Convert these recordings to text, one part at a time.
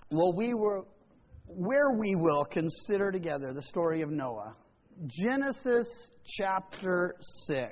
Well, we will consider together the story of Noah. Genesis chapter 6.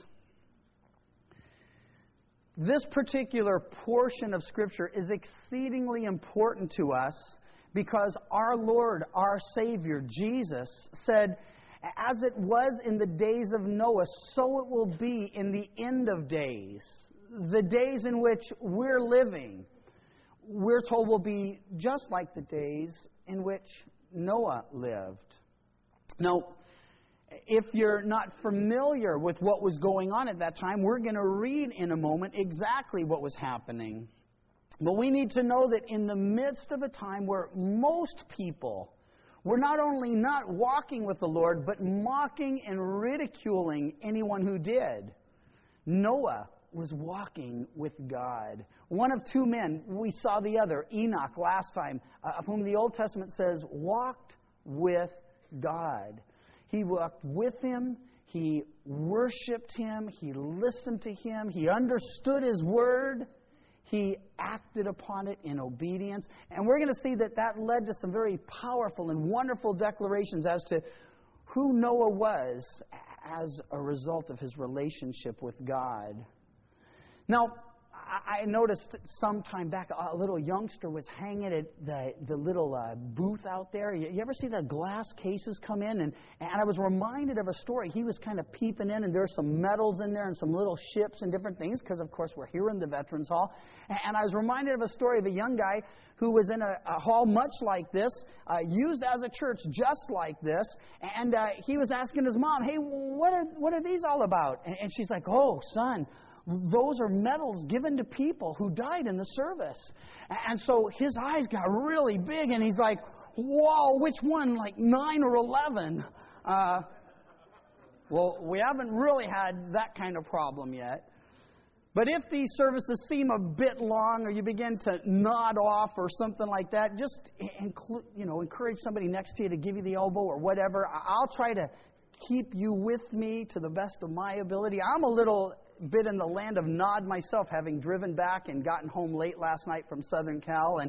This particular portion of Scripture is exceedingly important to us because our Lord, our Savior, Jesus, said, as it was in the days of Noah, so it will be in the end of days. The days in which we're living, we're told, will be just like the days in which Noah lived. Now, if you're not familiar with what was going on at that time, we're going to read in a moment exactly what was happening. But we need to know that in the midst of a time where most people were not only not walking with the Lord, but mocking and ridiculing anyone who did, Noah was walking with God. One of two men, we saw the other, Enoch, last time, of whom the Old Testament says walked with God. He walked with Him, he worshipped Him, he listened to Him, he understood His Word, he acted upon it in obedience. And we're going to see that that led to some very powerful and wonderful declarations as to who Noah was as a result of his relationship with God. Now, I noticed some time back a little youngster was hanging at the little booth out there. You ever see the glass cases come in? And I was reminded of a story. He was kind of peeping in, and there's some medals in there and some little ships and different things because, of course, we're here in the Veterans Hall. And I was reminded of a story of a young guy who was in a hall much like this, used as a church just like this. And he was asking his mom, hey, what are these all about? And she's like, oh, son, those are medals given to people who died in the service. And so his eyes got really big, and he's like, whoa, which one, like 9 or 11? Well, we haven't really had that kind of problem yet. But if these services seem a bit long, or you begin to nod off or something like that, just encourage somebody next to you to give you the elbow or whatever. I'll try to keep you with me to the best of my ability. I'm a little bit in the land of nod myself, having driven back and gotten home late last night from Southern Cal.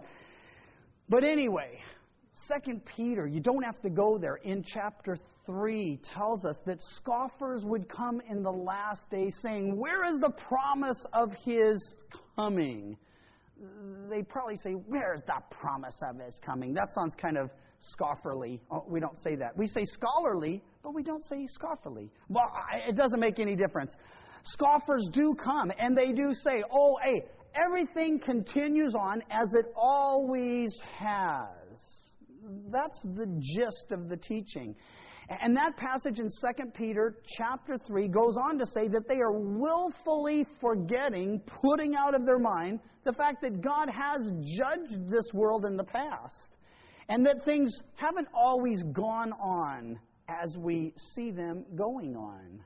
But anyway, 2 Peter, you don't have to go there, in chapter 3 tells us that scoffers would come in the last days saying, where is the promise of His coming? They probably say, where is the promise of His coming? That sounds kind of scofferly. Oh, we don't say that. We say scholarly, but we don't say scofferly. Well, it doesn't make any difference. Scoffers do come, and they do say, oh, hey, everything continues on as it always has. That's the gist of the teaching. And that passage in 2 Peter chapter 3 goes on to say that they are willfully forgetting, putting out of their mind, the fact that God has judged this world in the past, and that things haven't always gone on as we see them going on.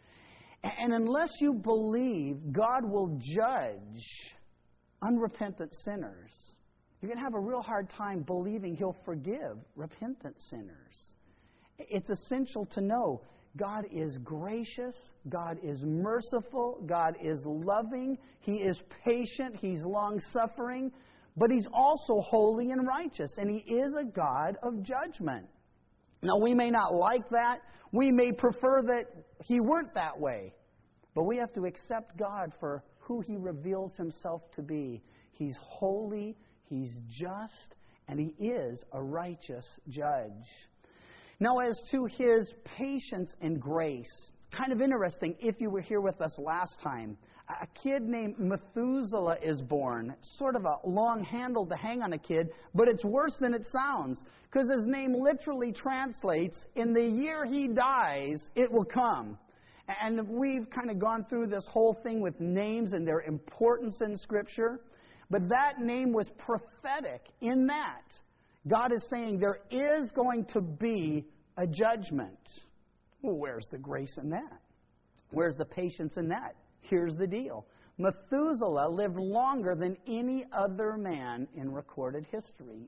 And unless you believe God will judge unrepentant sinners, you're going to have a real hard time believing He'll forgive repentant sinners. It's essential to know God is gracious, God is merciful, God is loving, He is patient, He's long-suffering, but He's also holy and righteous, and He is a God of judgment. Now, we may not like that. We may prefer that He weren't that way. But we have to accept God for who He reveals Himself to be. He's holy, He's just, and He is a righteous judge. Now, as to His patience and grace, kind of interesting, if you were here with us last time, a kid named Methuselah is born. It's sort of a long handle to hang on a kid, but it's worse than it sounds, because his name literally translates, in the year he dies, it will come. And we've kind of gone through this whole thing with names and their importance in Scripture, but that name was prophetic in that God is saying there is going to be a judgment. Well, where's the grace in that? Where's the patience in that? Here's the deal. Methuselah lived longer than any other man in recorded history.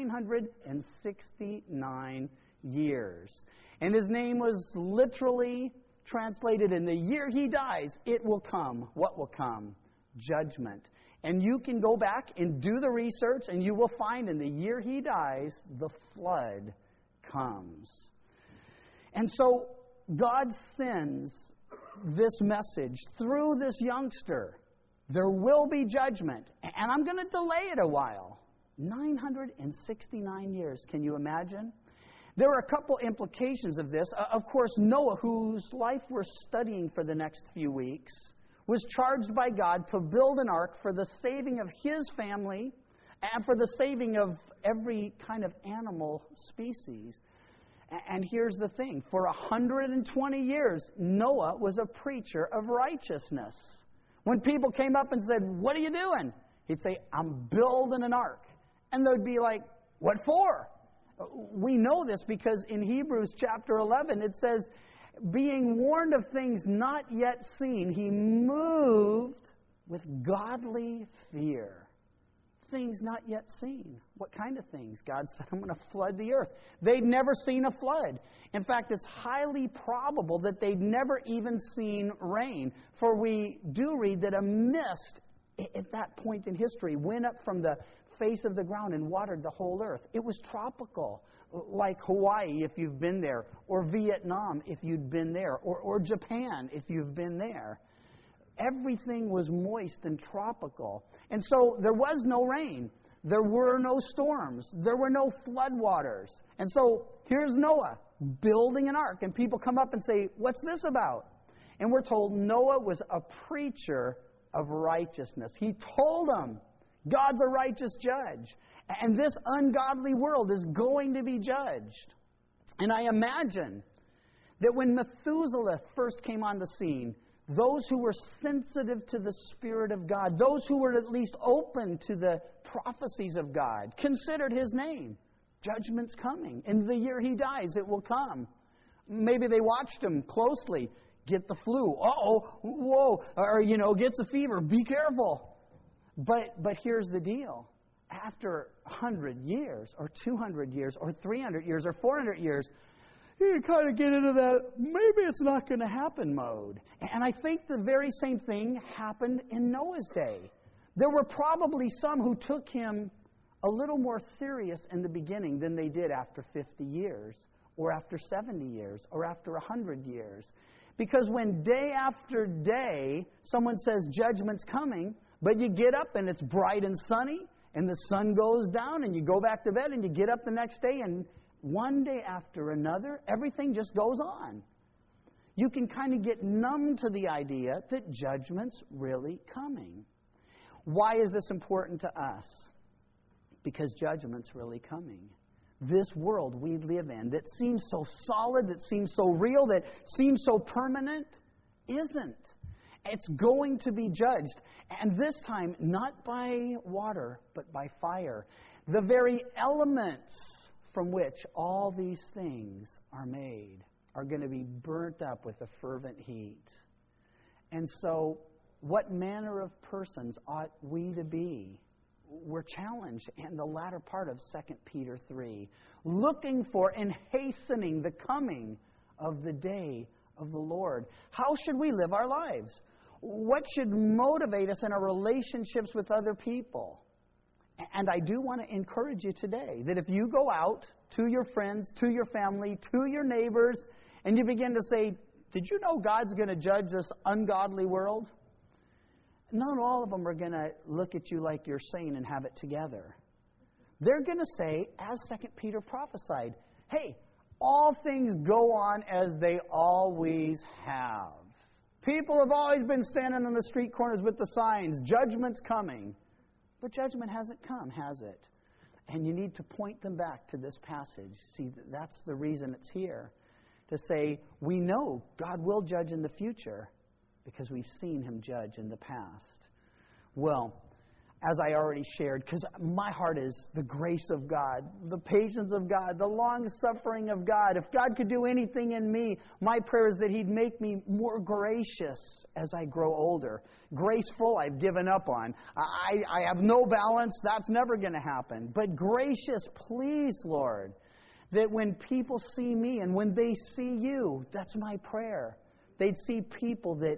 969 years. And his name was literally translated, in the year he dies, it will come. What will come? judgment. And you can go back and do the research, and you will find in the year he dies, the flood comes. And so God sends this message through this youngster. There will be judgment. And I'm going to delay it a while. 969 years. Can you imagine? There are a couple implications of this. Of course, Noah, whose life we're studying for the next few weeks, was charged by God to build an ark for the saving of his family and for the saving of every kind of animal species. And here's the thing. For 120 years, Noah was a preacher of righteousness. When people came up and said, "What are you doing?" He'd say, "I'm building an ark." And they'd be like, "What for?" We know this because in Hebrews chapter 11, it says, being warned of things not yet seen, he moved with godly fear. Things not yet seen. What kind of things? God said, "I'm going to flood the earth." They'd never seen a flood. In fact, it's highly probable that they'd never even seen rain. For we do read that a mist at that point in history went up from the face of the ground and watered the whole earth. It was tropical, like Hawaii if you've been there, or Vietnam if you'd been there, or Japan if you've been there. Everything was moist and tropical. And so there was no rain. There were no storms. There were no floodwaters. And so here's Noah building an ark. And people come up and say, "What's this about?" And we're told Noah was a preacher of righteousness. He told them, God's a righteous judge. And this ungodly world is going to be judged. And I imagine that when Methuselah first came on the scene, those who were sensitive to the Spirit of God, those who were at least open to the prophecies of God, considered his name. Judgment's coming. In the year he dies, it will come. Maybe they watched him closely. Get the flu. Uh-oh. Whoa. Or, gets a fever. Be careful. But here's the deal. After 100 years, or 200 years, or 300 years, or 400 years, you kind of get into that, maybe it's not going to happen mode. And I think the very same thing happened in Noah's day. There were probably some who took him a little more serious in the beginning than they did after 50 years, or after 70 years, or after 100 years. Because when day after day someone says judgment's coming, but you get up and it's bright and sunny, and the sun goes down, and you go back to bed, and you get up the next day, and one day after another, everything just goes on. You can kind of get numb to the idea that judgment's really coming. Why is this important to us? Because judgment's really coming. This world we live in that seems so solid, that seems so real, that seems so permanent, isn't. It's going to be judged. And this time, not by water, but by fire. The very elements from which all these things are made are going to be burnt up with a fervent heat. And so, what manner of persons ought we to be? We're challenged in the latter part of 2 Peter 3, looking for and hastening the coming of the day of the Lord. How should we live our lives? What should motivate us in our relationships with other people? And I do want to encourage you today that if you go out to your friends, to your family, to your neighbors, and you begin to say, "Did you know God's going to judge this ungodly world?" Not all of them are going to look at you like you're sane and have it together. They're going to say, as 2 Peter prophesied, "Hey, all things go on as they always have. People have always been standing on the street corners with the signs, judgment's coming." But judgment hasn't come, has it? And you need to point them back to this passage. See, that's the reason it's here. To say, we know God will judge in the future because we've seen Him judge in the past. Well, as I already shared, because my heart is the grace of God, the patience of God, the long-suffering of God. If God could do anything in me, my prayer is that He'd make me more gracious as I grow older. Graceful, I've given up on. I have no balance. That's never going to happen. But gracious, please, Lord, that when people see me and when they see you, that's my prayer. They'd see people that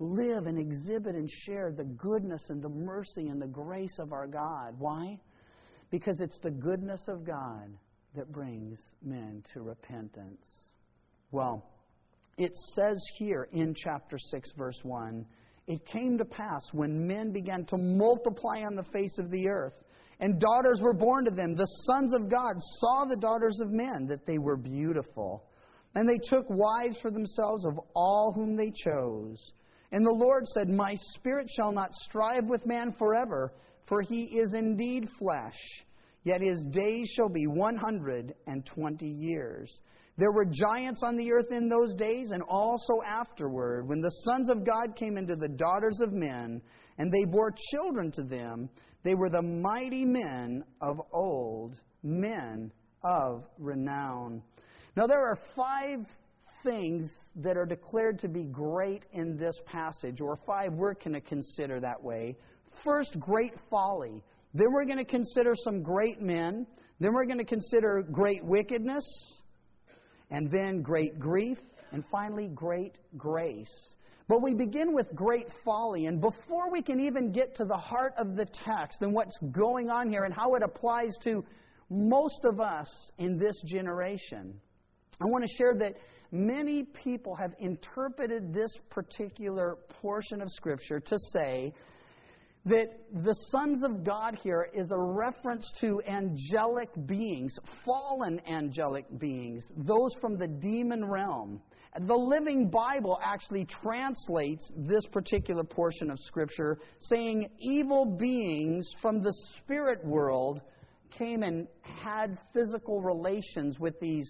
live and exhibit and share the goodness and the mercy and the grace of our God. Why? Because it's the goodness of God that brings men to repentance. Well, it says here in chapter 6, verse 1, it came to pass when men began to multiply on the face of the earth, and daughters were born to them. The sons of God saw the daughters of men, that they were beautiful. And they took wives for themselves of all whom they chose. And the Lord said, My spirit shall not strive with man forever, for he is indeed flesh. Yet his days shall be 120 years. There were giants on the earth in those days, and also afterward, when the sons of God came into the daughters of men, and they bore children to them. They were the mighty men of old, men of renown. Now there are 5 things that are declared to be great in this passage, or 5 we're going to consider that way. First, great folly. Then we're going to consider some great men. Then we're going to consider great wickedness. And then great grief. And finally, great grace. But we begin with great folly. And before we can even get to the heart of the text and what's going on here and how it applies to most of us in this generation, I want to share that many people have interpreted this particular portion of Scripture to say that the sons of God here is a reference to angelic beings, fallen angelic beings, those from the demon realm. The Living Bible actually translates this particular portion of Scripture saying evil beings from the spirit world came and had physical relations with these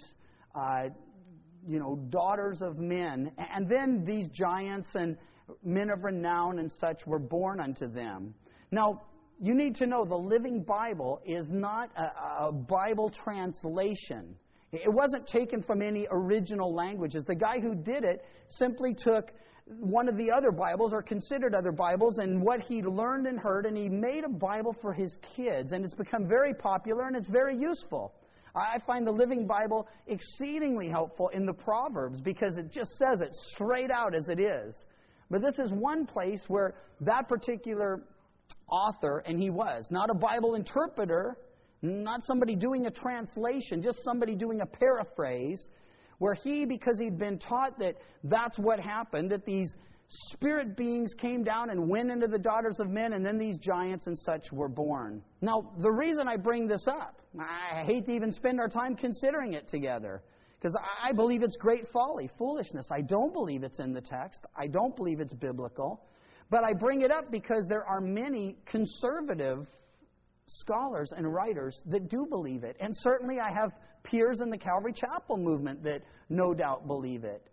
daughters of men. And then these giants and men of renown and such were born unto them. Now, you need to know the Living Bible is not a Bible translation. It wasn't taken from any original languages. The guy who did it simply took one of the other Bibles or considered other Bibles and what he learned and heard, and he made a Bible for his kids. And it's become very popular and it's very useful. I find the Living Bible exceedingly helpful in the Proverbs because it just says it straight out as it is. But this is one place where that particular author, and he was, not a Bible interpreter, not somebody doing a translation, just somebody doing a paraphrase, where he, because he'd been taught that that's what happened, that these spirit beings came down and went into the daughters of men, and then these giants and such were born. Now, the reason I bring this up, I hate to even spend our time considering it together, because I believe it's great folly, foolishness. I don't believe it's in the text. I don't believe it's biblical. But I bring it up because there are many conservative scholars and writers that do believe it. And certainly I have peers in the Calvary Chapel movement that no doubt believe it.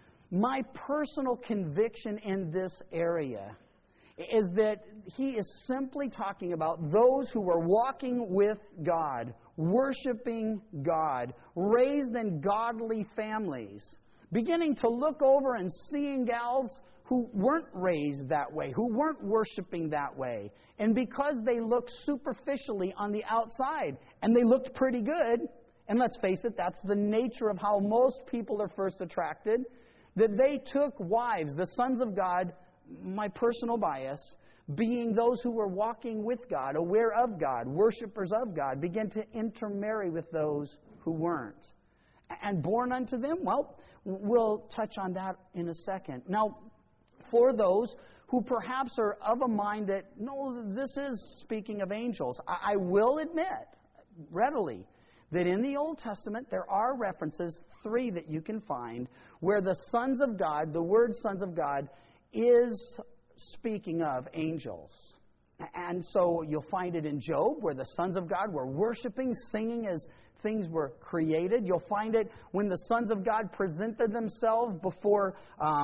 My personal conviction in this area is that he is simply talking about those who were walking with God, worshiping God, raised in godly families, beginning to look over and seeing gals who weren't raised that way, who weren't worshiping that way. And because they looked superficially on the outside, and they looked pretty good, and let's face it, that's the nature of how most people are first attracted, that they took wives, the sons of God, my personal bias, being those who were walking with God, aware of God, worshipers of God, began to intermarry with those who weren't. And born unto them? Well, we'll touch on that in a second. Now, for those who perhaps are of a mind that, no, this is speaking of angels, I will admit readily that in the Old Testament there are references, 3 that you can find, where the sons of God, the word sons of God, is speaking of angels. And so you'll find it in Job, where the sons of God were worshiping, singing as things were created. You'll find it when the sons of God presented themselves before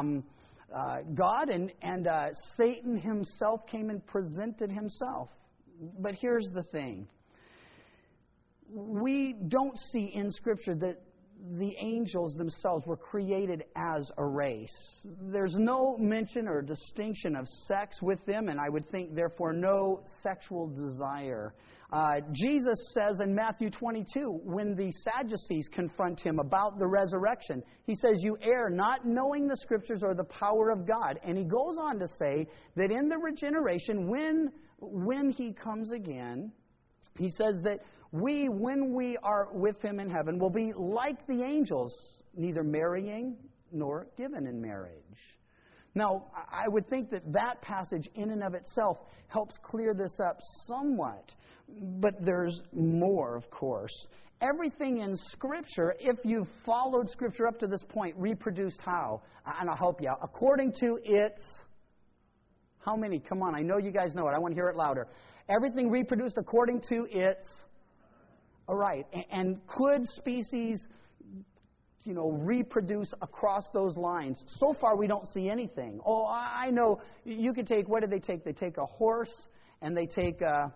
God, and Satan himself came and presented himself. But here's the thing. We don't see in Scripture that the angels themselves were created as a race. There's no mention or distinction of sex with them, and I would think, therefore, no sexual desire. Jesus says in Matthew 22, when the Sadducees confront him about the resurrection, he says, "You err, not knowing the Scriptures or the power of God." And he goes on to say that in the regeneration, when he comes again, he says that we, when we are with him in heaven, will be like the angels, neither marrying nor given in marriage. Now, I would think that that passage in and of itself helps clear this up somewhat. But there's more, of course. Everything in Scripture, if you've followed Scripture up to this point, reproduced how? And I'll help you out. According to its... How many? Come on, I know you guys know it. I want to hear it louder. Everything reproduced according to its... All right. And could species, reproduce across those lines? So far, we don't see anything. Oh, I know. You could take... What did they take? They take a horse and they take... a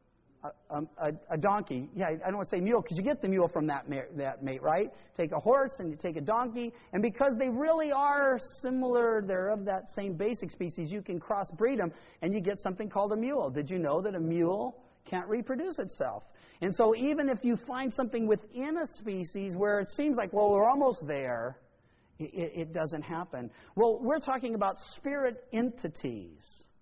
donkey. Yeah, I don't want to say mule because you get the mule from that mate, right? Take a horse and you take a donkey, and because they really are similar, they're of that same basic species, you can crossbreed them and you get something called a mule. Did you know that a mule can't reproduce itself? And so even if you find something within a species where it seems like, well, we're almost there, it doesn't happen. Well, we're talking about spirit entities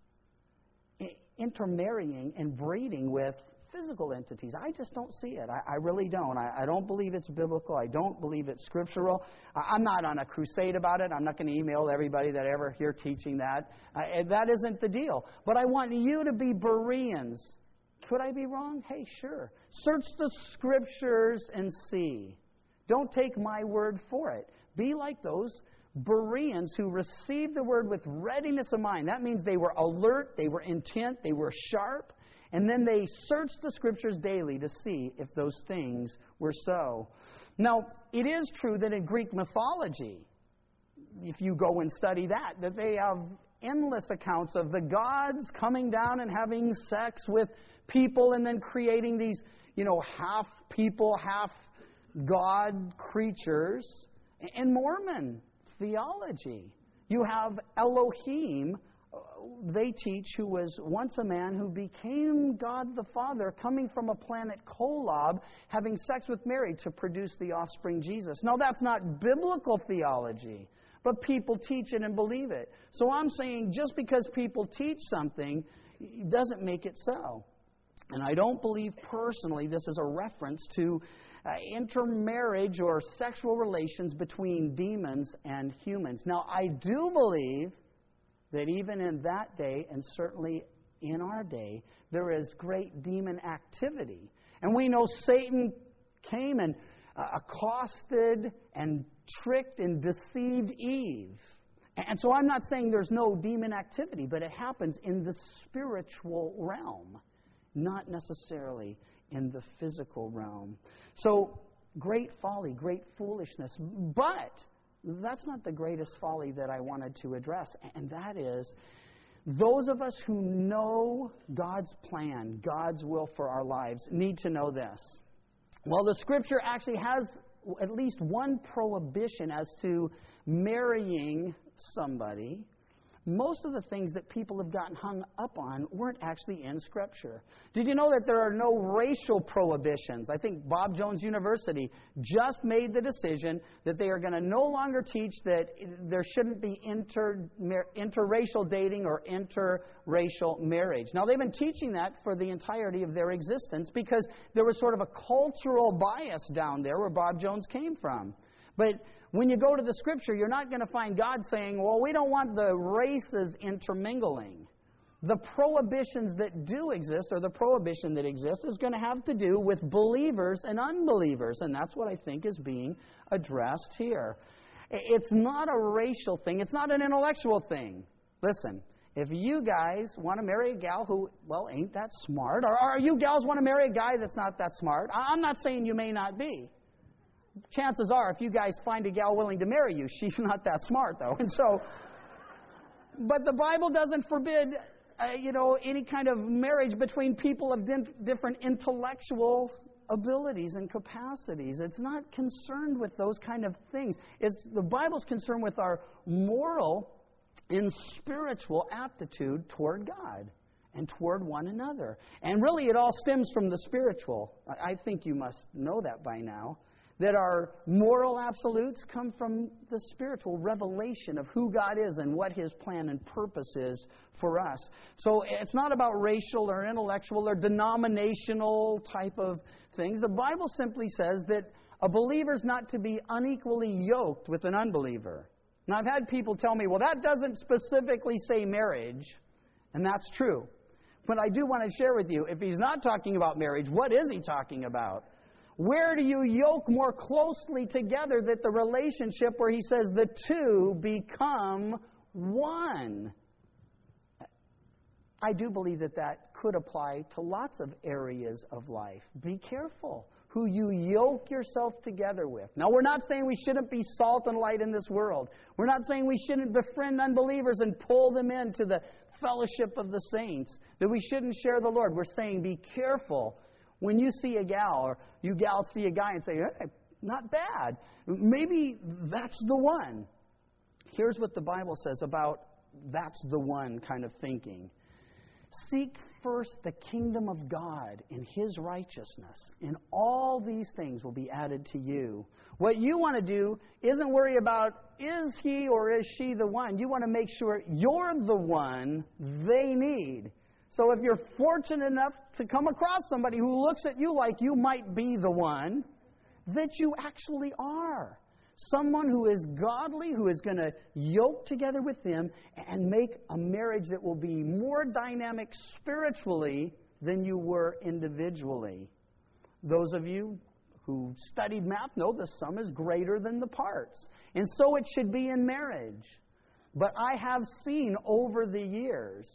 intermarrying and breeding with physical entities. I just don't see it. I really don't. I don't believe it's biblical. I don't believe it's scriptural. I'm not on a crusade about it. I'm not going to email everybody that ever hear teaching that. That isn't the deal. But I want you to be Bereans. Could I be wrong? Hey, sure. Search the Scriptures and see. Don't take my word for it. Be like those Bereans who received the word with readiness of mind. That means they were alert, they were intent, they were sharp, and then they searched the Scriptures daily to see if those things were so. Now, it is true that in Greek mythology, if you go and study that they have endless accounts of the gods coming down and having sex with people and then creating these, half people, half God creatures. In Mormon theology, you have Elohim, they teach, who was once a man who became God the Father, coming from a planet Kolob, having sex with Mary to produce the offspring Jesus. Now, that's not biblical theology, but people teach it and believe it. So I'm saying just because people teach something doesn't make it so. And I don't believe personally this is a reference to intermarriage or sexual relations between demons and humans. Now, I do believe that even in that day, and certainly in our day, there is great demon activity. And we know Satan came and accosted and tricked and deceived Eve. And so I'm not saying there's no demon activity, but it happens in the spiritual realm, not necessarily in the physical realm. So, great folly, great foolishness. But that's not the greatest folly that I wanted to address. And that is, those of us who know God's plan, God's will for our lives, need to know this. Well, the Scripture actually has at least one prohibition as to marrying somebody. Most of the things that people have gotten hung up on weren't actually in Scripture. Did you know that there are no racial prohibitions? I think Bob Jones University just made the decision that they are going to no longer teach that there shouldn't be interracial dating or interracial marriage. Now, they've been teaching that for the entirety of their existence because there was sort of a cultural bias down there where Bob Jones came from. But when you go to the Scripture, you're not going to find God saying, well, we don't want the races intermingling. The prohibitions that do exist, or the prohibition that exists, is going to have to do with believers and unbelievers. And that's what I think is being addressed here. It's not a racial thing. It's not an intellectual thing. Listen, if you guys want to marry a gal who, well, ain't that smart, or you gals want to marry a guy that's not that smart, I'm not saying you may not be. Chances are, if you guys find a gal willing to marry you, she's not that smart, though. And so, but the Bible doesn't forbid, any kind of marriage between people of different intellectual abilities and capacities. It's not concerned with those kind of things. The Bible's concerned with our moral and spiritual aptitude toward God and toward one another. And really, it all stems from the spiritual. I think you must know that by now, that our moral absolutes come from the spiritual revelation of who God is and what His plan and purpose is for us. So it's not about racial or intellectual or denominational type of things. The Bible simply says that a believer is not to be unequally yoked with an unbeliever. Now, I've had people tell me, well, that doesn't specifically say marriage, and that's true. But I do want to share with you, if he's not talking about marriage, what is he talking about? Where do you yoke more closely together that the relationship where he says the two become one? I do believe that could apply to lots of areas of life. Be careful who you yoke yourself together with. Now, we're not saying we shouldn't be salt and light in this world. We're not saying we shouldn't befriend unbelievers and pull them into the fellowship of the saints, that we shouldn't share the Lord. We're saying be careful when you see a gal or you gals see a guy and say, hey, not bad. Maybe that's the one. Here's what the Bible says about that's the one kind of thinking. Seek first the kingdom of God and His righteousness, and all these things will be added to you. What you want to do isn't worry about is he or is she the one. You want to make sure you're the one they need. So if you're fortunate enough to come across somebody who looks at you like you might be the one, that you actually are. Someone who is godly, who is going to yoke together with them and make a marriage that will be more dynamic spiritually than you were individually. Those of you who studied math know the sum is greater than the parts. And so it should be in marriage. But I have seen over the years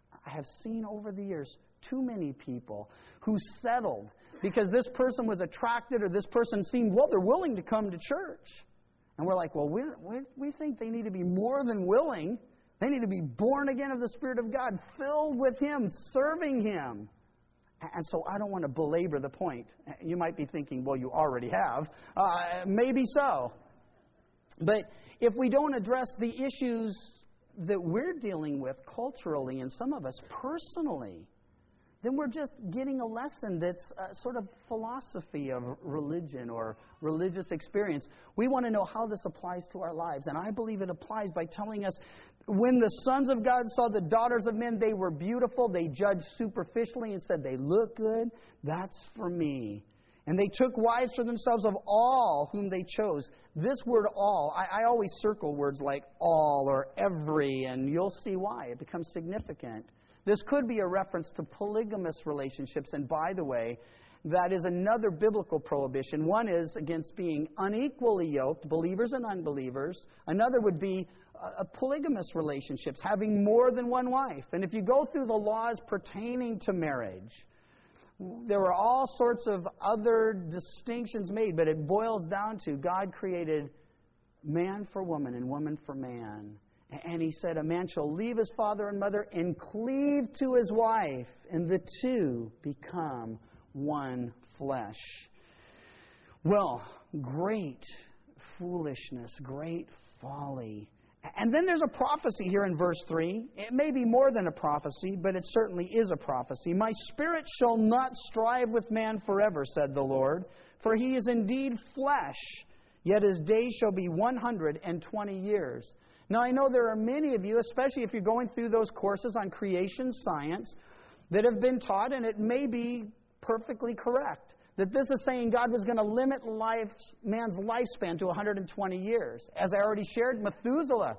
too many people who settled because this person was attracted or this person seemed, well, they're willing to come to church. And we're like, well, we think they need to be more than willing. They need to be born again of the Spirit of God, filled with Him, serving Him. And so I don't want to belabor the point. You might be thinking, well, you already have. Maybe so. But if we don't address the issues that we're dealing with culturally and some of us personally, then we're just getting a lesson that's sort of philosophy of religion or religious experience. We want to know how this applies to our lives. And I believe it applies by telling us when the sons of God saw the daughters of men, they were beautiful. They judged superficially and said, they look good. That's for me. And they took wives for themselves of all whom they chose. This word all, I always circle words like all or every, and you'll see why. It becomes significant. This could be a reference to polygamous relationships. And by the way, that is another biblical prohibition. One is against being unequally yoked, believers and unbelievers. Another would be polygamous relationships, having more than one wife. And if you go through the laws pertaining to marriage, there were all sorts of other distinctions made, but it boils down to God created man for woman and woman for man. And He said, a man shall leave his father and mother and cleave to his wife, and the two become one flesh. Well, great foolishness, great folly. And then there's a prophecy here in verse 3. It may be more than a prophecy, but it certainly is a prophecy. My spirit shall not strive with man forever, said the Lord, for he is indeed flesh, yet his days shall be 120 years. Now, I know there are many of you, especially if you're going through those courses on creation science, that have been taught, and it may be perfectly correct, that this is saying God was going to limit man's lifespan to 120 years. As I already shared, Methuselah,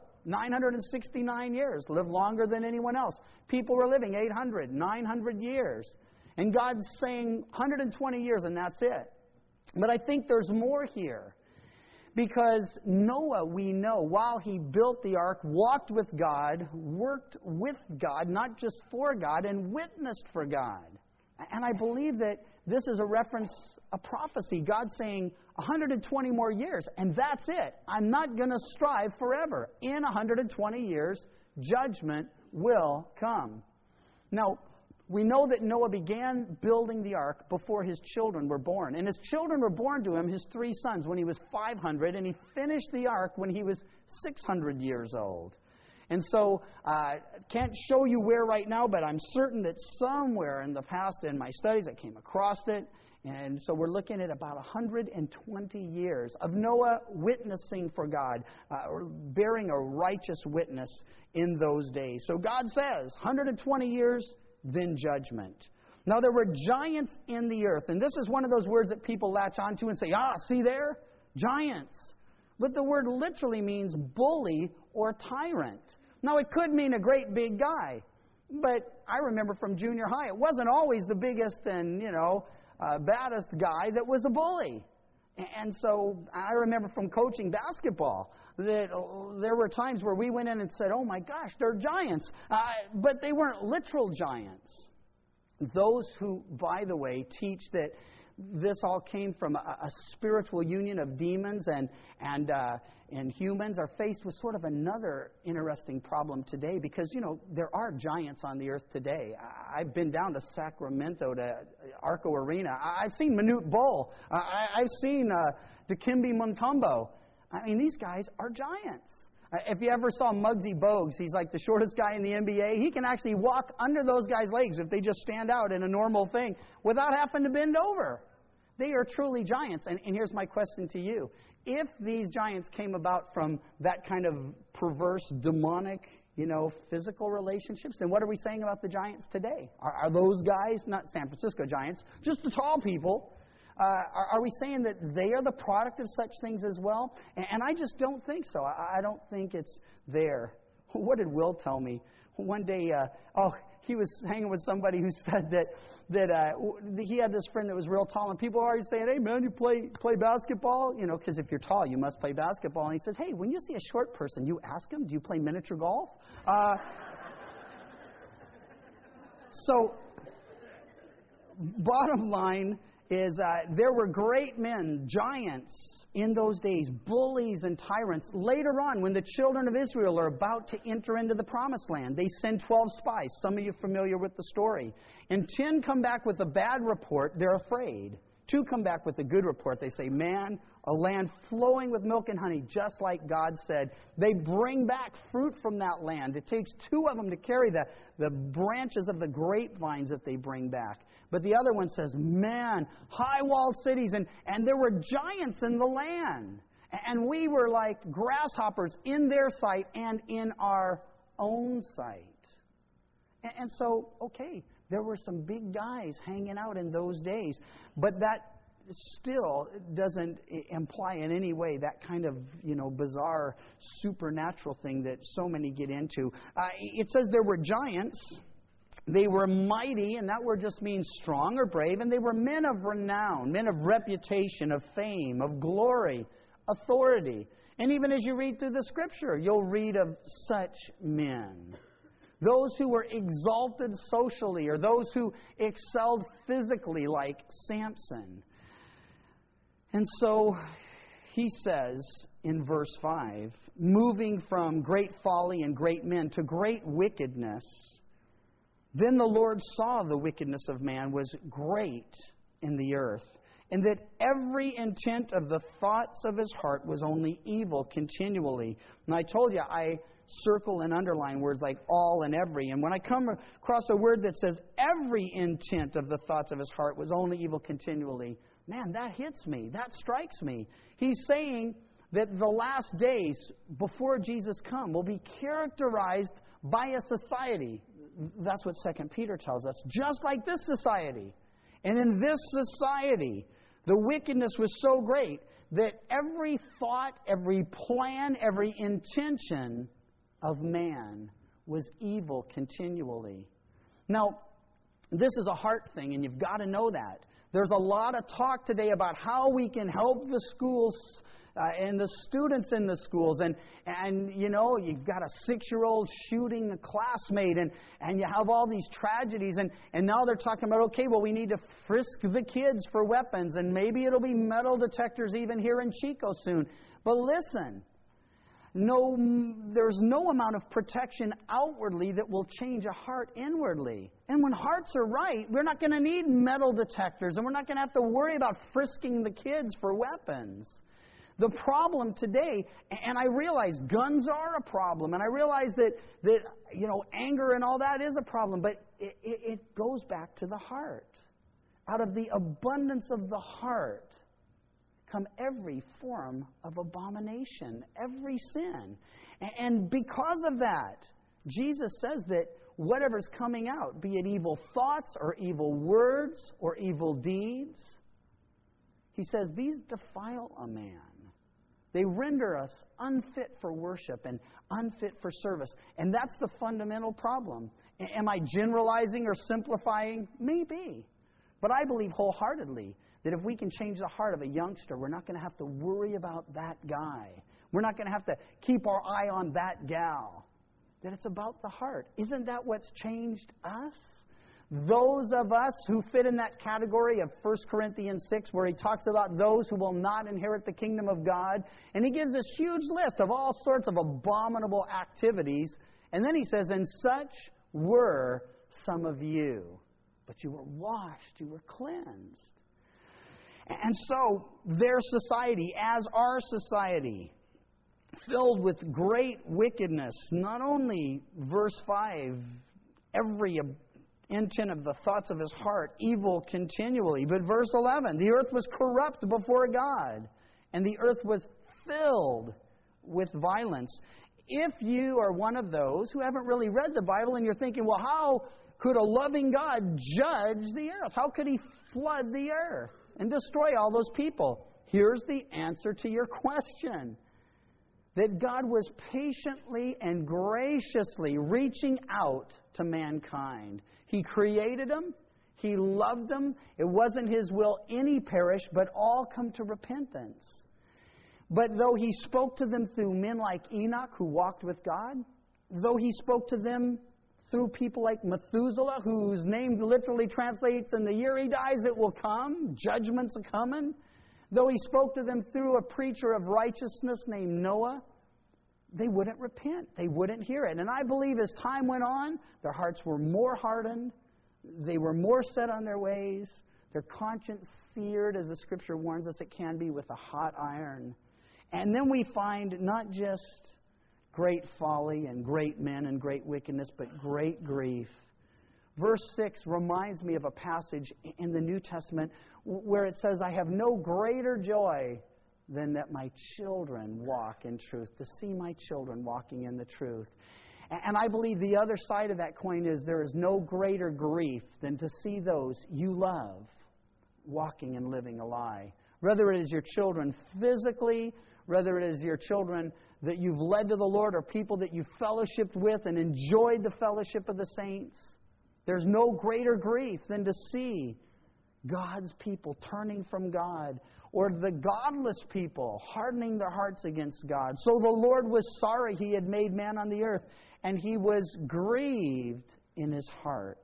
969 years, lived longer than anyone else. People were living 800, 900 years. And God's saying 120 years, and that's it. But I think there's more here. Because Noah, we know, while he built the ark, walked with God, worked with God, not just for God, and witnessed for God. And I believe that this is a reference, a prophecy. God saying 120 more years, and that's it. I'm not going to strive forever. In 120 years, judgment will come. Now, We know that Noah began building the ark before his children were born. And his children were born to him, his 3 sons, when he was 500, and he finished the ark when he was 600 years old. And so, can't show you where right now, but I'm certain that somewhere in the past in my studies I came across it. And so we're looking at about 120 years of Noah witnessing for God, or bearing a righteous witness in those days. So God says, 120 years, then judgment. Now there were giants in the earth. And this is one of those words that people latch onto and say, see there? Giants. But the word literally means bully or tyrant. Now it could mean a great big guy. But I remember from junior high, it wasn't always the biggest and, baddest guy that was a bully. And so I remember from coaching basketball that there were times where we went in and said, oh my gosh, they're giants. But they weren't literal giants. Those who, by the way, teach that this all came from a spiritual union of demons and humans are faced with sort of another interesting problem today because, there are giants on the earth today. I've been down to Sacramento to Arco Arena. I've seen Manute Bol. I've seen Dikembe Mutombo. I mean, these guys are giants. If you ever saw Muggsy Bogues, he's like the shortest guy in the NBA. He can actually walk under those guys' legs if they just stand out in a normal thing without having to bend over. They are truly giants. And here's my question to you. If these giants came about from that kind of perverse, demonic, physical relationships, then what are we saying about the giants today? Are those guys, not San Francisco giants, just the tall people, are we saying that they are the product of such things as well? And I just don't think so. I don't think it's there. What did Will tell me? One day, he was hanging with somebody who said that he had this friend that was real tall, and people are always saying, hey, man, you play basketball? Because if you're tall, you must play basketball. And he says, hey, when you see a short person, you ask him, do you play miniature golf? So, bottom line is there were great men, giants in those days, bullies and tyrants. Later on, when the children of Israel are about to enter into the promised land, they send 12 spies. Some of you are familiar with the story. And 10 come back with a bad report. They're afraid. 2 come back with a good report. They say, man, a land flowing with milk and honey, just like God said. They bring back fruit from that land. It takes 2 of them to carry the branches of the grapevines that they bring back. But the other one says, man, high-walled cities, and there were giants in the land. And we were like grasshoppers in their sight and in our own sight. And so, okay, there were some big guys hanging out in those days. But that still doesn't imply in any way that kind of, bizarre supernatural thing that so many get into. It says there were giants. They were mighty, and that word just means strong or brave, and they were men of renown, men of reputation, of fame, of glory, authority. And even as you read through the Scripture, you'll read of such men. Those who were exalted socially, or those who excelled physically, like Samson. And so he says in verse 5, moving from great folly and great men to great wickedness, then the Lord saw the wickedness of man was great in the earth, and that every intent of the thoughts of his heart was only evil continually. And I told you, I circle and underline words like all and every. And when I come across a word that says every intent of the thoughts of his heart was only evil continually, man, that hits me. That strikes me. He's saying that the last days before Jesus come will be characterized by a society. That's what 2 Peter tells us. Just like this society. And in this society, the wickedness was so great that every thought, every plan, every intention of man was evil continually. Now, this is a heart thing, and you've got to know that. There's a lot of talk today about how we can help the schools and the students in the schools. And you've got a 6-year-old shooting a classmate, and you have all these tragedies. And now they're talking about, okay, well, we need to frisk the kids for weapons, and maybe it'll be metal detectors even here in Chico soon. But listen, there's no amount of protection outwardly that will change a heart inwardly. And when hearts are right, we're not going to need metal detectors, and we're not going to have to worry about frisking the kids for weapons. The problem today, and I realize guns are a problem, and I realize that anger and all that is a problem, but it goes back to the heart. Out of the abundance of the heart come every form of abomination, every sin. And because of that, Jesus says that whatever's coming out, be it evil thoughts or evil words or evil deeds, he says these defile a man. They render us unfit for worship and unfit for service. And that's the fundamental problem. Am I generalizing or simplifying? Maybe. But I believe wholeheartedly that if we can change the heart of a youngster, we're not going to have to worry about that guy. We're not going to have to keep our eye on that gal. That it's about the heart. Isn't that what's changed us? Those of us who fit in that category of 1 Corinthians 6, where he talks about those who will not inherit the kingdom of God. And he gives this huge list of all sorts of abominable activities. And then he says, and such were some of you. But you were washed, you were cleansed. And so their society, as our society, filled with great wickedness, not only, verse 5, every intent of the thoughts of his heart, evil continually, but verse 11, the earth was corrupt before God, and the earth was filled with violence. If you are one of those who haven't really read the Bible and you're thinking, well, how could a loving God judge the earth? How could he flood the earth and destroy all those people? Here's the answer to your question. That God was patiently and graciously reaching out to mankind. He created them. He loved them. It wasn't his will any perish, but all come to repentance. But though he spoke to them through men like Enoch, who walked with God, though he spoke to them through people like Methuselah, whose name literally translates, in the year he dies it will come, judgment's a-coming. Though he spoke to them through a preacher of righteousness named Noah, they wouldn't repent. They wouldn't hear it. And I believe as time went on, their hearts were more hardened. They were more set on their ways. Their conscience seared, as the Scripture warns us it can be, with a hot iron. And then we find not just great folly and great men and great wickedness, but great grief. Verse 6 reminds me of a passage in the New Testament where it says, I have no greater joy than that my children walk in truth, to see my children walking in the truth. And I believe the other side of that coin is there is no greater grief than to see those you love walking and living a lie. Whether it is your children physically, whether it is your children that you've led to the Lord, or people that you've fellowshipped with and enjoyed the fellowship of the saints. There's no greater grief than to see God's people turning from God, or the godless people hardening their hearts against God. So the Lord was sorry he had made man on the earth, and he was grieved in his heart.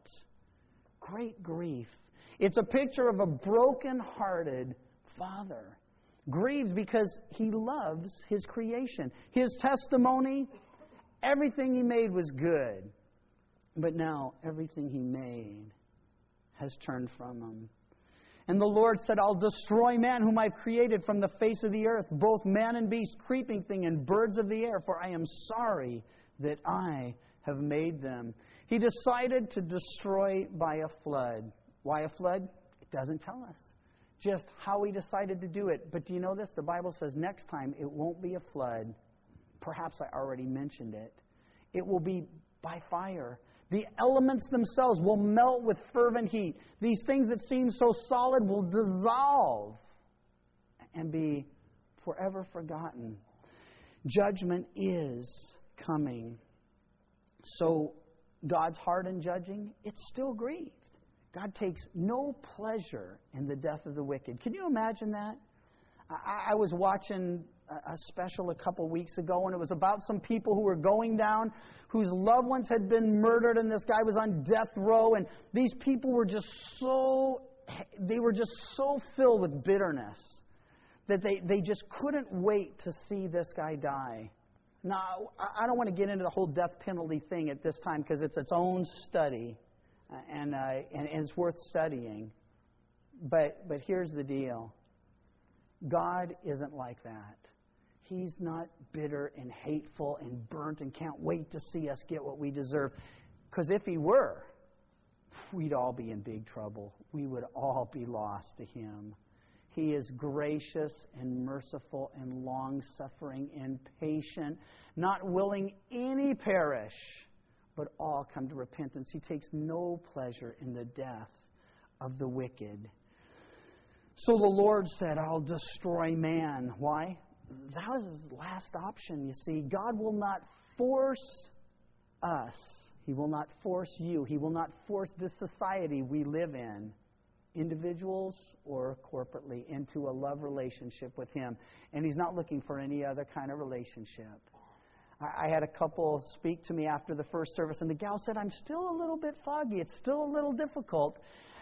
Great grief. It's a picture of a broken-hearted father. Grieves because he loves his creation. His testimony, everything he made was good. But now everything he made has turned from him. And the Lord said, I'll destroy man whom I've created from the face of the earth, both man and beast, creeping thing, and birds of the air, for I am sorry that I have made them. He decided to destroy by a flood. Why a flood? It doesn't tell us just how he decided to do it. But do you know this? The Bible says next time it won't be a flood. Perhaps I already mentioned it. It will be by fire. The elements themselves will melt with fervent heat. These things that seem so solid will dissolve and be forever forgotten. Judgment is coming. So God's heart in judging, it's still grieved. God takes no pleasure in the death of the wicked. Can you imagine that? I was watching a special a couple weeks ago, and it was about some people who were going down, whose loved ones had been murdered, and this guy was on death row, and these people were just so filled with bitterness that they just couldn't wait to see this guy die. Now, I don't want to get into the whole death penalty thing at this time because it's its own study, and it's worth studying. But here's the deal. God isn't like that. He's not bitter and hateful and burnt and can't wait to see us get what we deserve. Because if He were, we'd all be in big trouble. We would all be lost to Him. He is gracious and merciful and long-suffering and patient, not willing any perish, but all come to repentance. He takes no pleasure in the death of the wicked. So the Lord said, I'll destroy man. Why? That was His last option, you see. God will not force us. He will not force you. He will not force this society we live in, individuals or corporately, into a love relationship with Him. And He's not looking for any other kind of relationship. I had a couple speak to me after the first service, and the gal said, I'm still a little bit foggy. It's still a little difficult.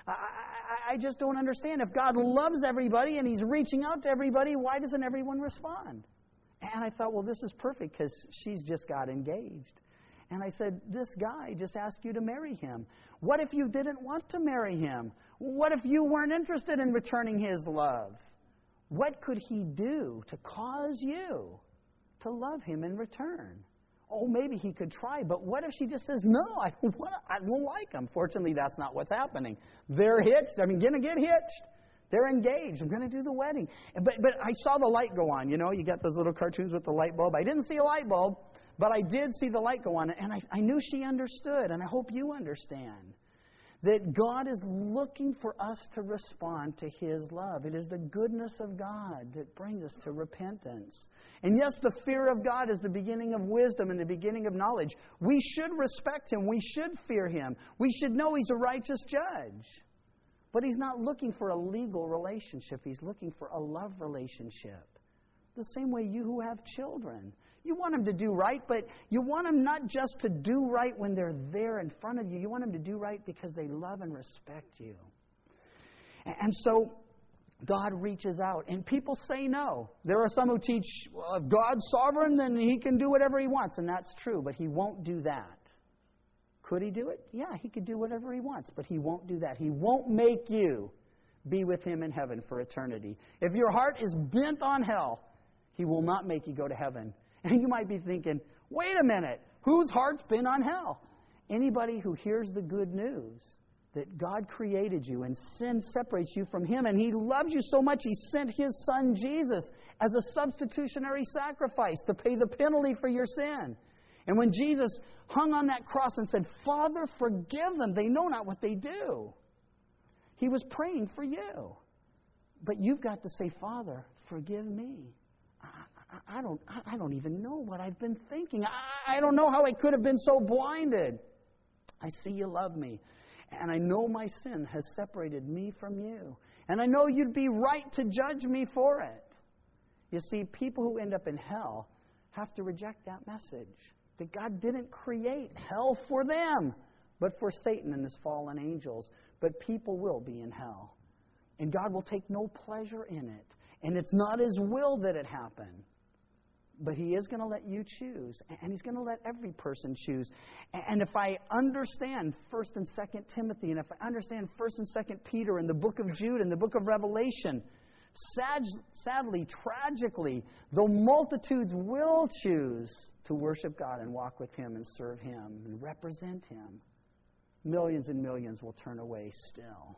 I just don't understand. If God loves everybody and He's reaching out to everybody, why doesn't everyone respond? And I thought, well, this is perfect because she's just got engaged. And I said, this guy just asked you to marry him. What if you didn't want to marry him? What if you weren't interested in returning his love? What could he do to cause you to love him in return? Oh, maybe he could try, but what if she just says, no, I don't like him? Fortunately, that's not what's happening. They're hitched. I'm going to get hitched. They're engaged. I'm going to do the wedding. But I saw the light go on. You know, you got those little cartoons with the light bulb. I didn't see a light bulb, but I did see the light go on. And I knew she understood, and I hope you understand, that God is looking for us to respond to His love. It is the goodness of God that brings us to repentance. And yes, the fear of God is the beginning of wisdom and the beginning of knowledge. We should respect Him. We should fear Him. We should know He's a righteous judge. But He's not looking for a legal relationship. He's looking for a love relationship. The same way you who have children. You want them to do right, but you want them not just to do right when they're there in front of you. You want them to do right because they love and respect you. And so God reaches out, and people say no. There are some who teach, well, if God's sovereign, then He can do whatever He wants, and that's true, but He won't do that. Could He do it? Yeah, He could do whatever He wants, but He won't do that. He won't make you be with Him in heaven for eternity. If your heart is bent on hell, He will not make you go to heaven. And you might be thinking, wait a minute, whose heart's been on hell? Anybody who hears the good news that God created you and sin separates you from Him, and He loves you so much He sent His Son Jesus as a substitutionary sacrifice to pay the penalty for your sin. And when Jesus hung on that cross and said, Father, forgive them, they know not what they do, He was praying for you. But you've got to say, Father, forgive me. I don't even know what I've been thinking. I don't know how I could have been so blinded. I see You love me. And I know my sin has separated me from You. And I know You'd be right to judge me for it. You see, people who end up in hell have to reject that message. That God didn't create hell for them, but for Satan and his fallen angels. But people will be in hell. And God will take no pleasure in it. And it's not His will that it happen. But He is going to let you choose. And He's going to let every person choose. And if I understand 1 and 2 Timothy, and if I understand 1 and 2 Peter, and the book of Jude, and the book of Revelation, sadly, tragically, though multitudes will choose to worship God and walk with Him and serve Him and represent Him, millions and millions will turn away still.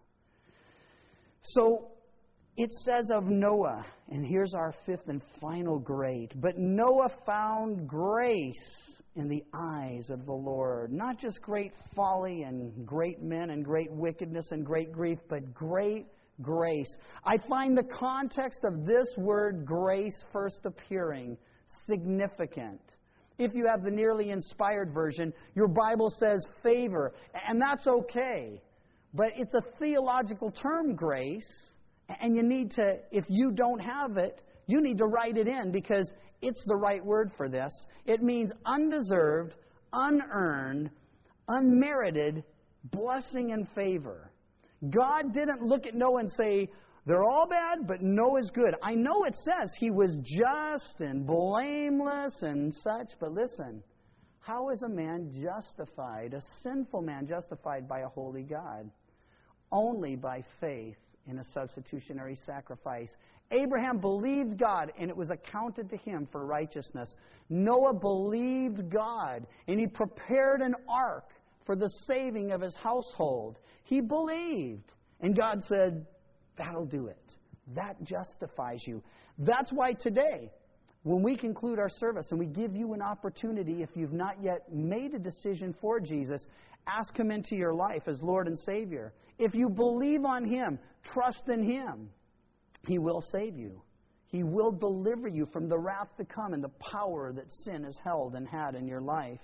So, it says of Noah, and here's our fifth and final grade, but Noah found grace in the eyes of the Lord. Not just great folly and great men and great wickedness and great grief, but great grace. I find the context of this word grace first appearing significant. If you have the nearly inspired version, your Bible says favor, and that's okay. But it's a theological term, grace. And you need to, if you don't have it, you need to write it in because it's the right word for this. It means undeserved, unearned, unmerited blessing and favor. God didn't look at Noah and say, They're all bad, but Noah's good. I know it says he was just and blameless and such, but listen, how is a man justified, a sinful man justified by a holy God? Only by faith in a substitutionary sacrifice. Abraham believed God, and it was accounted to him for righteousness. Noah believed God, and he prepared an ark for the saving of his household. He believed, and God said, that'll do it. That justifies you. That's why today, when we conclude our service and we give you an opportunity, if you've not yet made a decision for Jesus, ask Him into your life as Lord and Savior. If you believe on Him, trust in Him, He will save you. He will deliver you from the wrath to come and the power that sin has held and had in your life.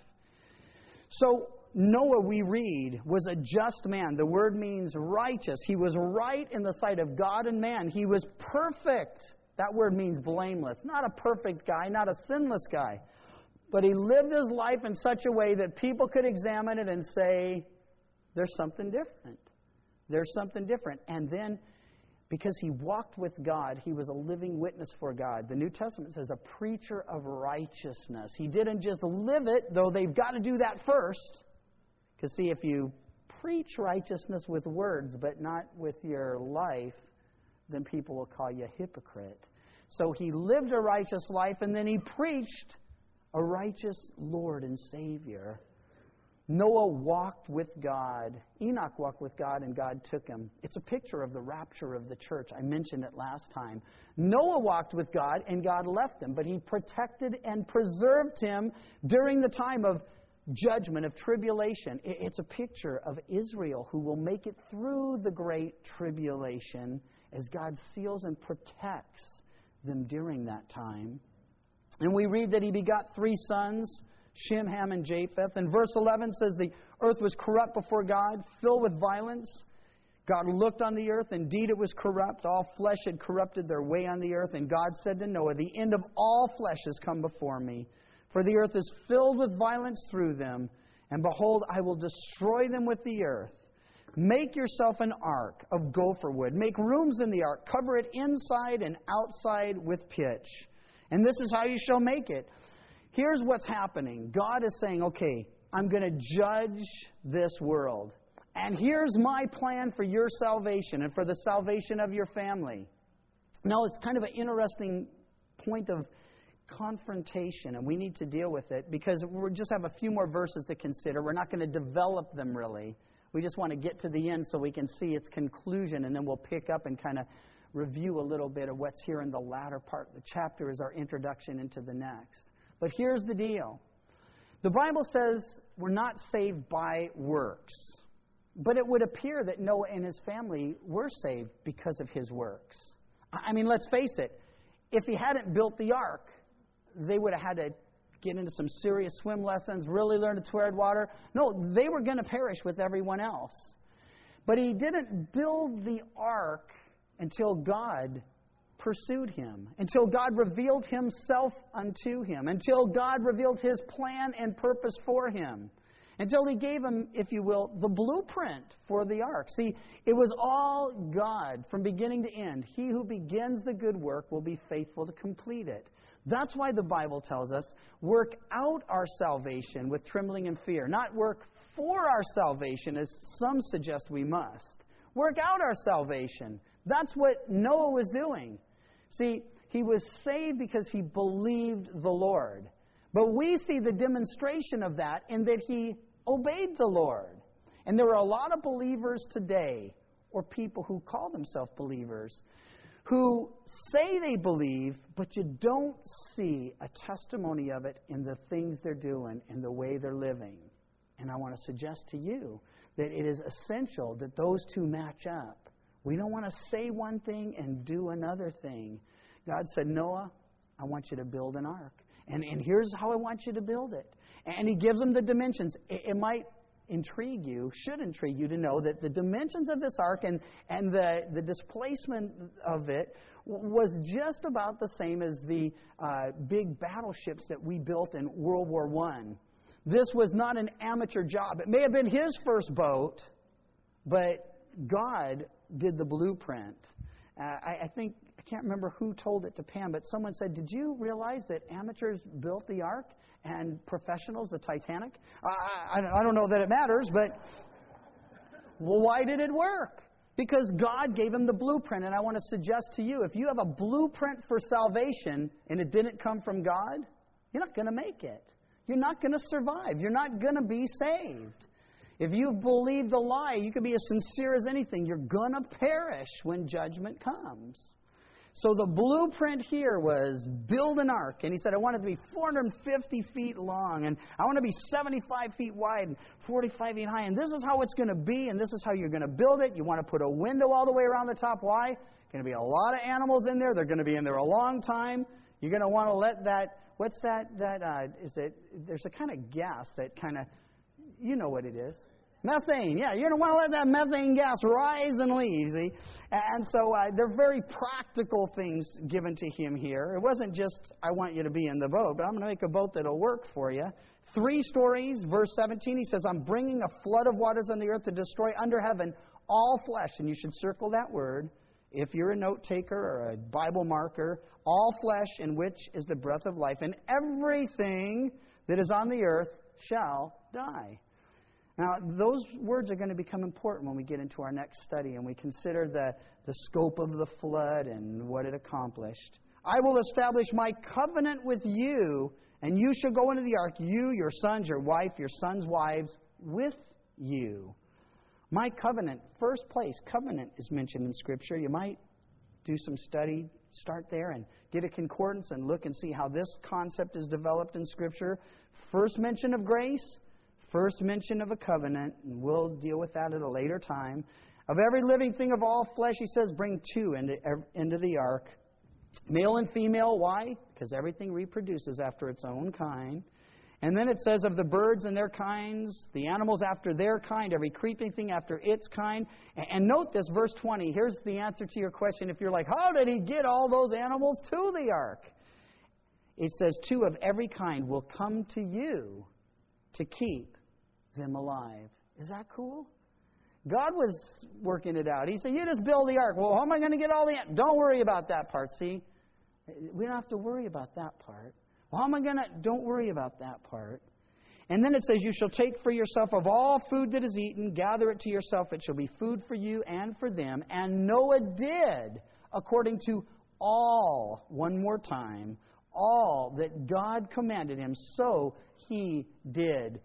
So, Noah, we read, was a just man. The word means righteous. He was right in the sight of God and man. He was perfect. That word means blameless. Not a perfect guy, not a sinless guy. But he lived his life in such a way that people could examine it and say, there's something different. There's something different. And then, because he walked with God, he was a living witness for God. The New Testament says a preacher of righteousness. He didn't just live it, though they've got to do that first. Because see, if you preach righteousness with words but not with your life, then people will call you a hypocrite. So he lived a righteous life, and then he preached a righteous Lord and Savior. Noah walked with God. Enoch walked with God, and God took him. It's a picture of the rapture of the church. I mentioned it last time. Noah walked with God, and God left him, but He protected and preserved him during the time of judgment, of tribulation. It's a picture of Israel who will make it through the great tribulation as God seals and protects them during that time. And we read that he begot 3 sons, Shem, Ham, and Japheth. And verse 11 says the earth was corrupt before God, filled with violence. God looked on the earth. Indeed, it was corrupt. All flesh had corrupted their way on the earth. And God said to Noah, the end of all flesh has come before me. For the earth is filled with violence through them. And behold, I will destroy them with the earth. Make yourself an ark of gopher wood. Make rooms in the ark. Cover it inside and outside with pitch. And this is how you shall make it. Here's what's happening. God is saying, okay, I'm going to judge this world. And here's my plan for your salvation and for the salvation of your family. Now, it's kind of an interesting point of confrontation, and we need to deal with it because we just have a few more verses to consider. We're not going to develop them really. We just want to get to the end so we can see its conclusion, and then we'll pick up and kind of review a little bit of what's here in the latter part of the chapter as our introduction into the next. But here's the deal. The Bible says we're not saved by works, but it would appear that Noah and his family were saved because of his works. I mean, let's face it. If he hadn't built the ark, they would have had to get into some serious swim lessons, really learn to tread water. No, they were going to perish with everyone else. But he didn't build the ark until God pursued him, until God revealed Himself unto him, until God revealed His plan and purpose for him, until He gave him, if you will, the blueprint for the ark. See, it was all God from beginning to end. He who begins the good work will be faithful to complete it. That's why the Bible tells us, work out our salvation with trembling and fear. Not work for our salvation, as some suggest we must. Work out our salvation. That's what Noah was doing. See, he was saved because he believed the Lord. But we see the demonstration of that in that he obeyed the Lord. And there are a lot of believers today, or people who call themselves believers, who say they believe, but you don't see a testimony of it in the things they're doing and the way they're living. And I want to suggest to you that it is essential that those two match up. We don't want to say one thing and do another thing. God said, Noah, I want you to build an ark. And here's how I want you to build it. And He gives them the dimensions. It might intrigue you, should intrigue you to know that the dimensions of this ark and the displacement of it was just about the same as the big battleships that we built in World War I. This was not an amateur job. It may have been his first boat, but God did the blueprint. I can't remember who told it to Pam, but someone said, did you realize that amateurs built the Ark and professionals the Titanic? I don't know that it matters, but well, why did it work? Because God gave him the blueprint, and I want to suggest to you, if you have a blueprint for salvation and it didn't come from God, you're not going to make it. You're not going to survive. You're not going to be saved. If you've believed a lie, you can be as sincere as anything. You're going to perish when judgment comes. So the blueprint here was build an ark. And he said, I want it to be 450 feet long. And I want to be 75 feet wide and 45 feet high. And this is how it's going to be. And this is how you're going to build it. You want to put a window all the way around the top. Why? Going to be a lot of animals in there. They're going to be in there a long time. You're going to want to let that, what's that, there's a kind of gas that kind of, you know what it is. Methane, yeah. You're going to want to let that methane gas rise and leave, see? And so they're very practical things given to him here. It wasn't just, I want you to be in the boat, but I'm going to make a boat that'll work for you. 3 stories, verse 17, he says, I'm bringing a flood of waters on the earth to destroy under heaven all flesh. And you should circle that word if you're a note taker or a Bible marker. All flesh, in which is the breath of life. And everything that is on the earth shall die. Now, those words are going to become important when we get into our next study and we consider the scope of the flood and what it accomplished. I will establish my covenant with you, and you shall go into the ark, you, your sons, your wife, your sons' wives, with you. My covenant, first place, covenant is mentioned in Scripture. You might do some study, start there and get a concordance and look and see how this concept is developed in Scripture. First mention of grace. First mention of a covenant, and we'll deal with that at a later time. Of every living thing of all flesh, he says, bring 2 into the ark. Male and female, why? Because everything reproduces after its own kind. And then it says of the birds and their kinds, the animals after their kind, every creeping thing after its kind. And note this, verse 20. Here's the answer to your question. If you're like, how did he get all those animals to the ark? It says, 2 of every kind will come to you to keep them alive. Is that cool? God was working it out. He said, you just build the ark. Well, how am I going to get all the... Don't worry about that part, see? We don't have to worry about that part. Well, how am I going to... Don't worry about that part. And then it says, you shall take for yourself of all food that is eaten, gather it to yourself. It shall be food for you and for them. And Noah did according to all, one more time, all that God commanded him, so he did.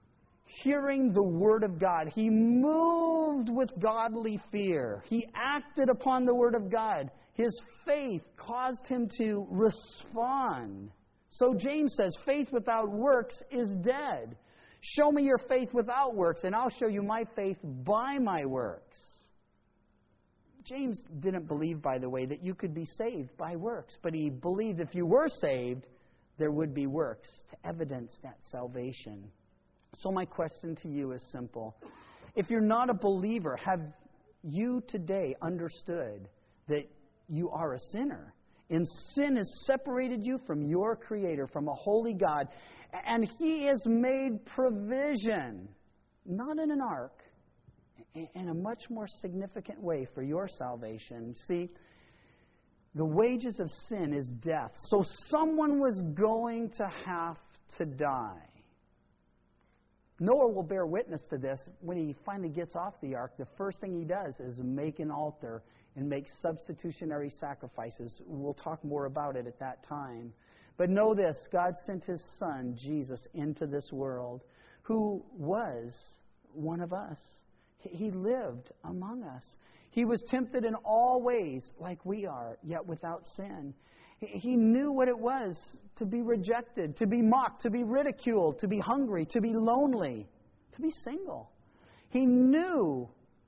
Hearing the word of God, he moved with godly fear. He acted upon the word of God. His faith caused him to respond. So James says, faith without works is dead. Show me your faith without works, and I'll show you my faith by my works. James didn't believe, by the way, that you could be saved by works, but he believed if you were saved, there would be works to evidence that salvation. So my question to you is simple. If you're not a believer, have you today understood that you are a sinner? And sin has separated you from your Creator, from a holy God. And He has made provision, not in an ark, in a much more significant way for your salvation. See, the wages of sin is death. So someone was going to have to die. Noah will bear witness to this. When he finally gets off the ark, the first thing he does is make an altar and make substitutionary sacrifices. We'll talk more about it at that time. But know this, God sent His Son, Jesus, into this world, who was one of us. He lived among us. He was tempted in all ways like we are, yet without sin. He knew what it was to be rejected, to be mocked, to be ridiculed, to be hungry, to be lonely, to be single. He knows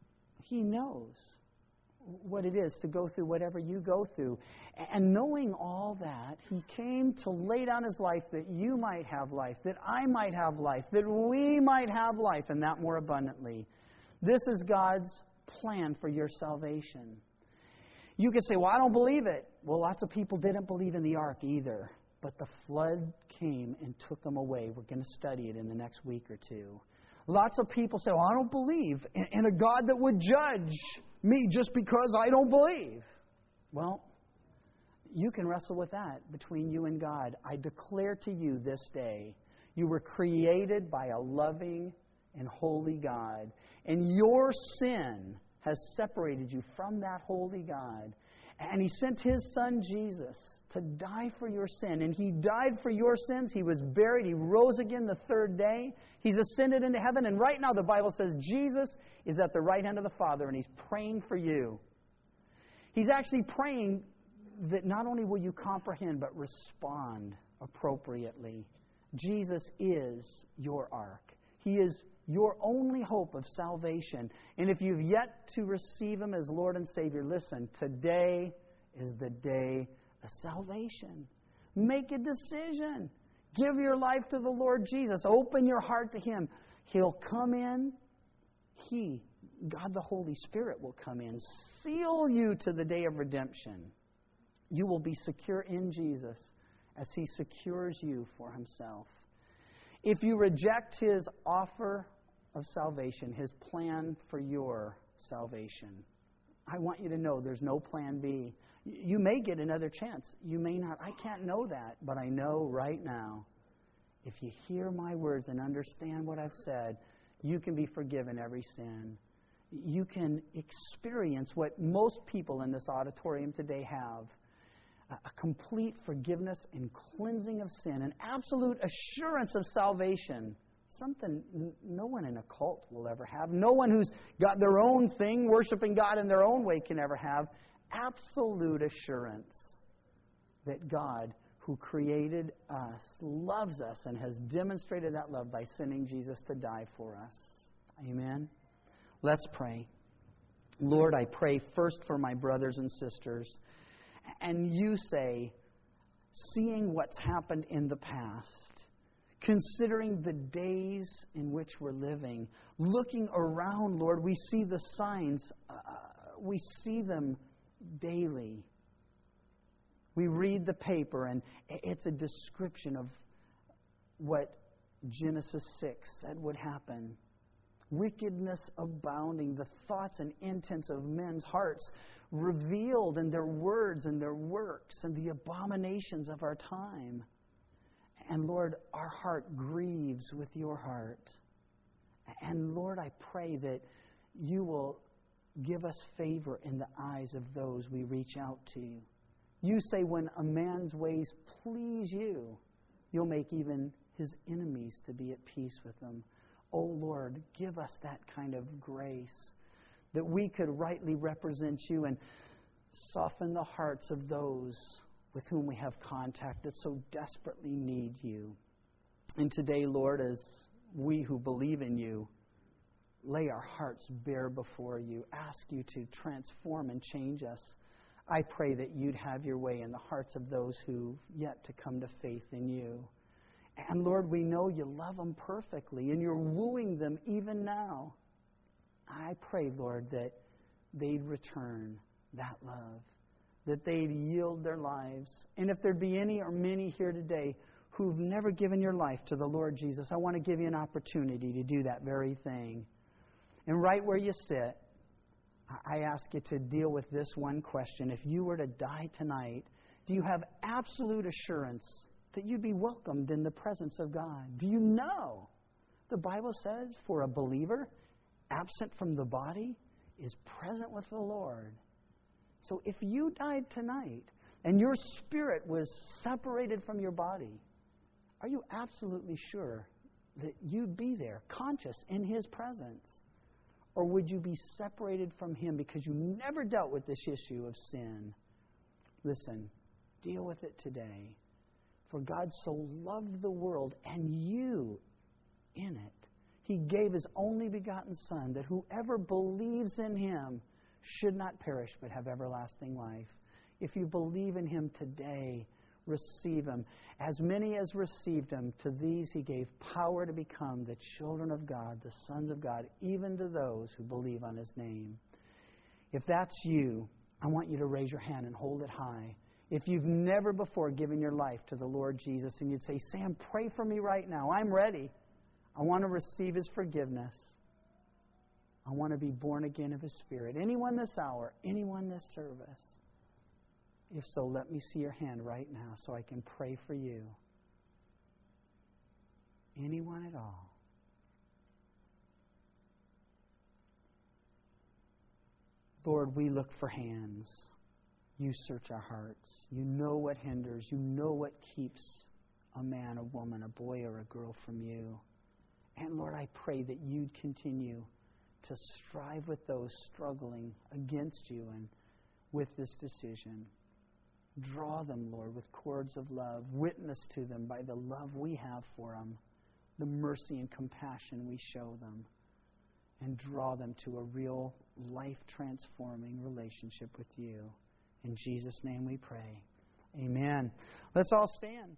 what it is to go through whatever you go through. And knowing all that, He came to lay down His life that you might have life, that I might have life, that we might have life, and that more abundantly. This is God's plan for your salvation. You could say, well, I don't believe it. Well, lots of people didn't believe in the ark either. But the flood came and took them away. We're going to study it in the next week or two. Lots of people say, well, I don't believe in a God that would judge me just because I don't believe. Well, you can wrestle with that between you and God. I declare to you this day, you were created by a loving and holy God. And your sin has separated you from that holy God. And He sent His Son, Jesus, to die for your sin. And He died for your sins. He was buried. He rose again the third day. He's ascended into heaven. And right now the Bible says Jesus is at the right hand of the Father, and He's praying for you. He's actually praying that not only will you comprehend, but respond appropriately. Jesus is your ark. He is your only hope of salvation. And if you've yet to receive Him as Lord and Savior, listen, today is the day of salvation. Make a decision. Give your life to the Lord Jesus. Open your heart to Him. He'll come in. God the Holy Spirit will come in. Seal you to the day of redemption. You will be secure in Jesus as He secures you for Himself. If you reject His offer of salvation, His plan for your salvation, I want you to know there's no plan B. You may get another chance. You may not. I can't know that, but I know right now, if you hear my words and understand what I've said, you can be forgiven every sin. You can experience what most people in this auditorium today have. A complete forgiveness and cleansing of sin, an absolute assurance of salvation, something no one in a cult will ever have. No one who's got their own thing, worshiping God in their own way, can ever have. Absolute assurance that God, who created us, loves us and has demonstrated that love by sending Jesus to die for us. Amen? Let's pray. Lord, I pray first for my brothers and sisters. And you say, seeing what's happened in the past, considering the days in which we're living, looking around, Lord, we see the signs. We see them daily. We read the paper, and it's a description of what Genesis 6 said would happen. Wickedness abounding, the thoughts and intents of men's hearts revealed in their words and their works, and the abominations of our time. And Lord, our heart grieves with your heart. And Lord, I pray that you will give us favor in the eyes of those we reach out to. You say when a man's ways please you, you'll make even his enemies to be at peace with them. Oh Lord, give us that kind of grace, that we could rightly represent you and soften the hearts of those with whom we have contact that so desperately need you. And today, Lord, as we who believe in you lay our hearts bare before you, ask you to transform and change us, I pray that you'd have your way in the hearts of those who've yet to come to faith in you. And Lord, we know you love them perfectly, and you're wooing them even now. I pray, Lord, that they'd return that love, that they'd yield their lives. And if there'd be any or many here today who've never given your life to the Lord Jesus, I want to give you an opportunity to do that very thing. And right where you sit, I ask you to deal with this one question. If you were to die tonight, do you have absolute assurance that you'd be welcomed in the presence of God? Do you know? The Bible says for a believer, absent from the body is present with the Lord. So if you died tonight and your spirit was separated from your body, are you absolutely sure that you'd be there, conscious in His presence? Or would you be separated from Him because you never dealt with this issue of sin? Listen, deal with it today. For God so loved the world, and you in it. He gave His only begotten Son, that whoever believes in Him should not perish but have everlasting life. If you believe in Him today, receive Him. As many as received Him, to these He gave power to become the children of God, the sons of God, even to those who believe on His name. If that's you, I want you to raise your hand and hold it high. If you've never before given your life to the Lord Jesus, and you'd say, Sam, pray for me right now. I'm ready. I want to receive His forgiveness. I want to be born again of His Spirit. Anyone this hour, anyone this service, If so, let me see your hand right now so I can pray for you. Anyone at all? Lord, we look for hands. You search our hearts. You know what hinders. You know what keeps a man, a woman, a boy, or a girl from you. And Lord, I pray that you'd continue to strive with those struggling against you and with this decision. Draw them, Lord, with cords of love. Witness to them by the love we have for them, the mercy and compassion we show them, and draw them to a real life-transforming relationship with you. In Jesus' name we pray. Amen. Let's all stand.